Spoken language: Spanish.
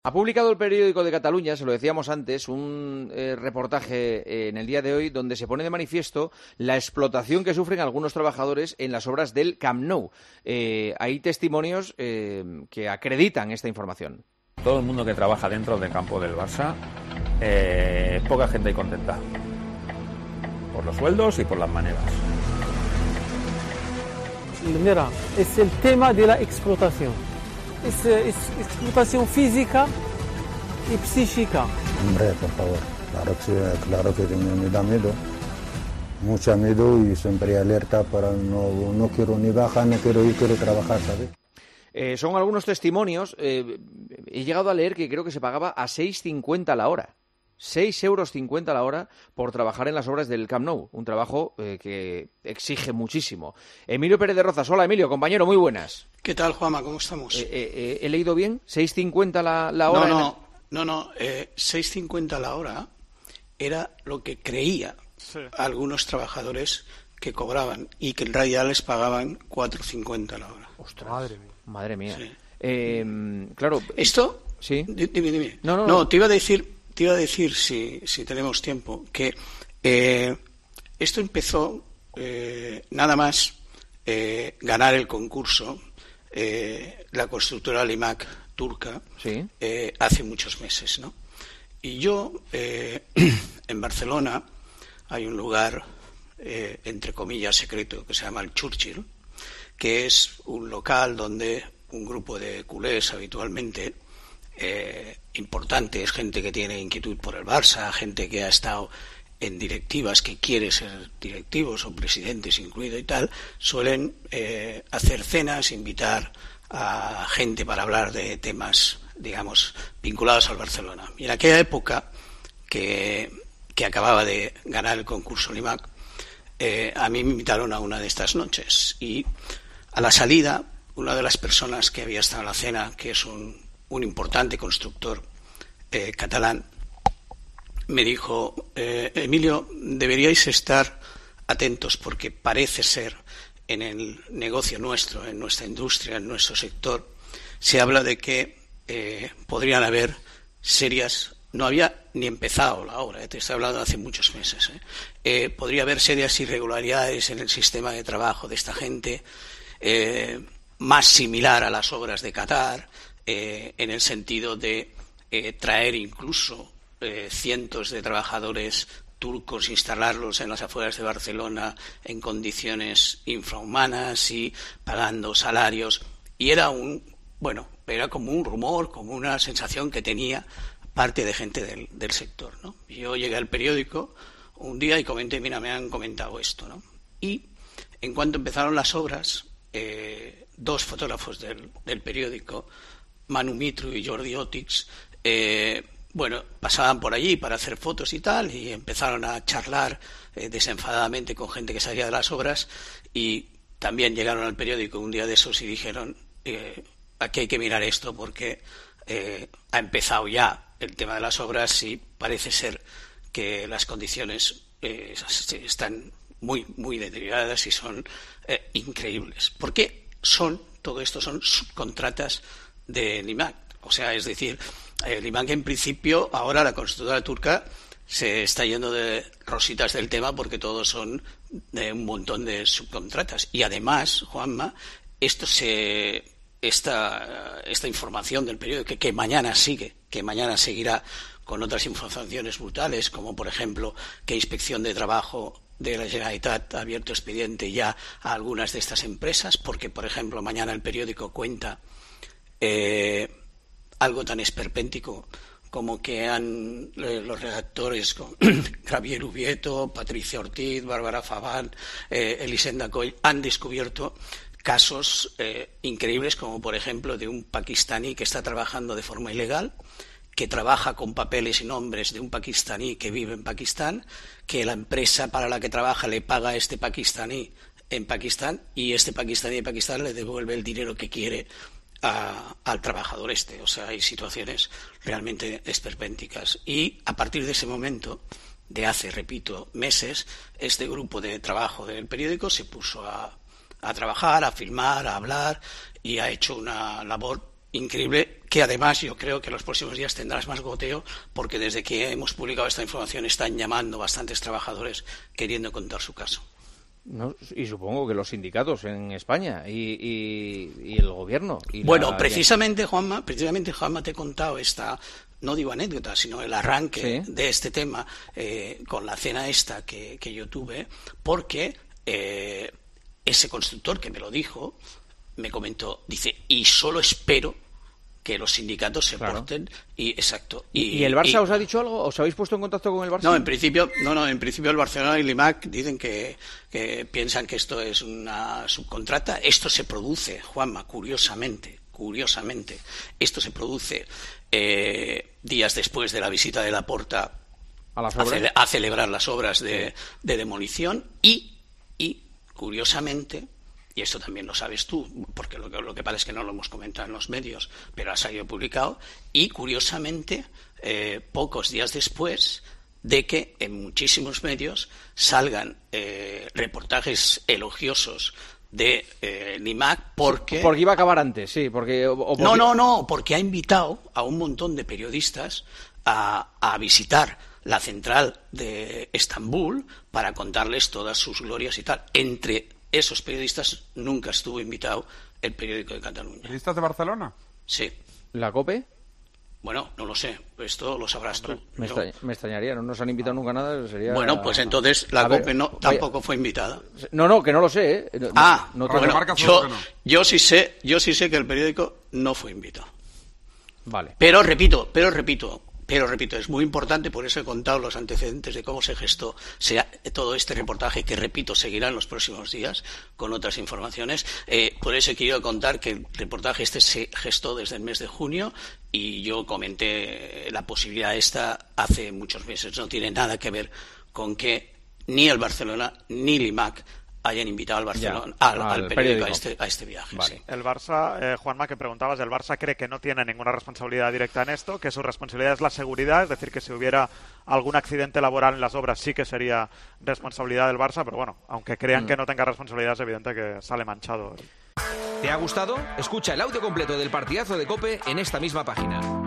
Ha publicado el Periódico de Cataluña, se lo decíamos antes, un reportaje en el día de hoy donde se pone de manifiesto la explotación que sufren algunos trabajadores en las obras del Camp Nou. Hay testimonios que acreditan esta información. Todo el mundo que trabaja dentro del campo del Barça, poca gente hay contenta. Por los sueldos y por las maneras. Mira, es el tema de la explotación. Es explotación física y psíquica. Hombre, por favor, claro que me da miedo. Mucho miedo y siempre alerta para no quiero ni bajar, no quiero ir, quiero trabajar, ¿sabes? Son algunos testimonios. He llegado a leer que creo que se pagaba a 6,50 la hora. 6,50 € la hora por trabajar en las obras del Camp Nou. Un trabajo que exige muchísimo. Emilio Pérez de Rozas. Hola, Emilio, compañero, muy buenas. ¿Qué tal, Juanma? ¿Cómo estamos? ¿He leído bien? ¿6,50 la hora? No. 6,50 la hora era lo que creía algunos trabajadores que cobraban y que en realidad les pagaban 4,50 la hora. Ostras, madre mía. Sí. Claro. ¿Esto? Sí. Dime. No, te iba a decir si tenemos tiempo, que esto empezó nada más ganar el concurso la constructora Limak turca, ¿sí? Hace muchos meses, ¿no? Y yo, en Barcelona, hay un lugar, entre comillas, secreto, que se llama el Churchill, que es un local donde un grupo de culés habitualmente importantes, gente que tiene inquietud por el Barça, gente que ha estado en directivas, que quiere ser directivos o presidentes incluido y tal, suelen hacer cenas, invitar a gente para hablar de temas, digamos, vinculados al Barcelona. Y en aquella época que acababa de ganar el concurso Limak, a mí me invitaron a una de estas noches y a la salida una de las personas que había estado en la cena, que es un importante constructor catalán, me dijo: Emilio, deberíais estar atentos porque parece ser en el negocio nuestro, en nuestra industria, en nuestro sector, se habla de que podrían haber serias, no había ni empezado la obra, te estoy hablando de hace muchos meses, podría haber serias irregularidades en el sistema de trabajo de esta gente, más similar a las obras de Qatar, en el sentido de traer incluso cientos de trabajadores turcos, instalarlos en las afueras de Barcelona en condiciones infrahumanas y pagando salarios. Y era como un rumor, como una sensación que tenía parte de gente del sector, ¿no? Yo llegué al periódico un día y comenté: mira, me han comentado esto, ¿no? Y en cuanto empezaron las obras, dos fotógrafos del periódico, Manu Mitru y Jordi Otix, pasaban por allí para hacer fotos y tal, y empezaron a charlar desenfadadamente con gente que salía de las obras, y también llegaron al periódico un día de esos y dijeron: aquí hay que mirar esto porque ha empezado ya el tema de las obras y parece ser que las condiciones están muy, muy deterioradas y son increíbles. ¿Por qué todo esto son subcontratas de Limak? O sea, es decir, Limak en principio, ahora la constructora turca se está yendo de rositas del tema porque todos son de un montón de subcontratas. Y además, Juanma, esta información del periódico que mañana seguirá con otras informaciones brutales, como por ejemplo que Inspección de Trabajo de la Generalitat ha abierto expediente ya a algunas de estas empresas, porque por ejemplo mañana el periódico cuenta algo tan esperpéntico como que los redactores con Javier Ubieto, Patricia Ortiz, Bárbara Fabán, Elisenda Coll han descubierto casos increíbles, como por ejemplo de un pakistaní que está trabajando de forma ilegal, que trabaja con papeles y nombres de un pakistaní que vive en Pakistán, que la empresa para la que trabaja le paga a este pakistaní en Pakistán y este pakistaní de Pakistán le devuelve el dinero que quiere al trabajador este. O sea, hay situaciones realmente esperpénticas. Y a partir de ese momento, de hace, repito, meses, este grupo de trabajo del periódico se puso a trabajar, a filmar, a hablar, y ha hecho una labor increíble, que además yo creo que en los próximos días tendrás más goteo, porque desde que hemos publicado esta información están llamando bastantes trabajadores queriendo contar su caso. No, y supongo que los sindicatos en España y el gobierno. Bueno, precisamente, Juanma, te he contado esta, no digo anécdota, sino el arranque de este tema con la cena esta que yo tuve, porque ese constructor que me lo dijo me comentó, dice, y solo espero que los sindicatos se porten y exacto. ¿Y el Barça os ha dicho algo? ¿Os habéis puesto en contacto con el Barça? No, en principio el Barcelona y el IMAC dicen que piensan que esto es una subcontrata. Esto se produce, Juanma, curiosamente, esto se produce días después de la visita de Laporta a celebrar las obras de demolición y curiosamente, y esto también lo sabes tú, porque lo que pasa es que no lo hemos comentado en los medios, pero ha salido publicado, y curiosamente, pocos días después de que en muchísimos medios salgan reportajes elogiosos de NIMAC porque iba a acabar antes, sí, porque... No, porque ha invitado a un montón de periodistas a visitar la central de Estambul para contarles todas sus glorias y tal. Entre esos periodistas nunca estuvo invitado el periódico de Cataluña. ¿Periodistas de Barcelona? Sí. ¿La COPE? Bueno, no lo sé, esto lo sabrás tú. Me extrañaría, no nos han invitado nunca nada, sería... Bueno, pues entonces la COPE tampoco fue invitada. No, que no lo sé, ¿eh? Yo sí sé que el periódico no fue invitado. Vale. Pero repito, es muy importante, por eso he contado los antecedentes de cómo se gestó todo este reportaje, que repito, seguirá en los próximos días con otras informaciones. Por eso he querido contar que el reportaje este se gestó desde el mes de junio y yo comenté la posibilidad esta hace muchos meses. No tiene nada que ver con que ni el Barcelona ni el IMAC hayan invitado al Barcelona, al periódico a este viaje. Vale. Sí. El Barça, Juanma, que preguntabas, el Barça cree que no tiene ninguna responsabilidad directa en esto, que su responsabilidad es la seguridad, es decir, que si hubiera algún accidente laboral en las obras sí que sería responsabilidad del Barça, pero bueno, aunque crean que no tenga responsabilidad, es evidente que sale manchado. ¿Te ha gustado? Escucha el audio completo del partidazo de COPE en esta misma página.